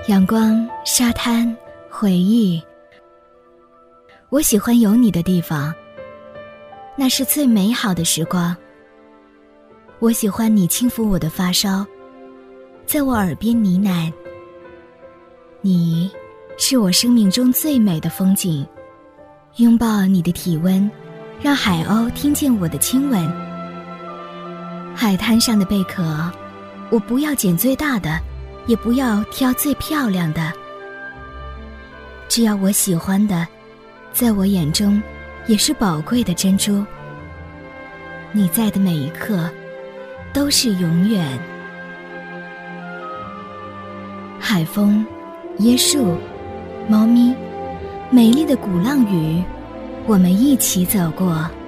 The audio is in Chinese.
阳光、沙滩、回忆。我喜欢有你的地方，那是最美好的时光。我喜欢你轻抚我的发梢，在我耳边呢喃。你是我生命中最美的风景，拥抱你的体温，让海鸥听见我的亲吻。海滩上的贝壳，我不要捡最大的，也不要挑最漂亮的，只要我喜欢的，在我眼中也是宝贵的珍珠。你在的每一刻都是永远。海风、椰树、猫咪，美丽的鼓浪屿，我们一起走过。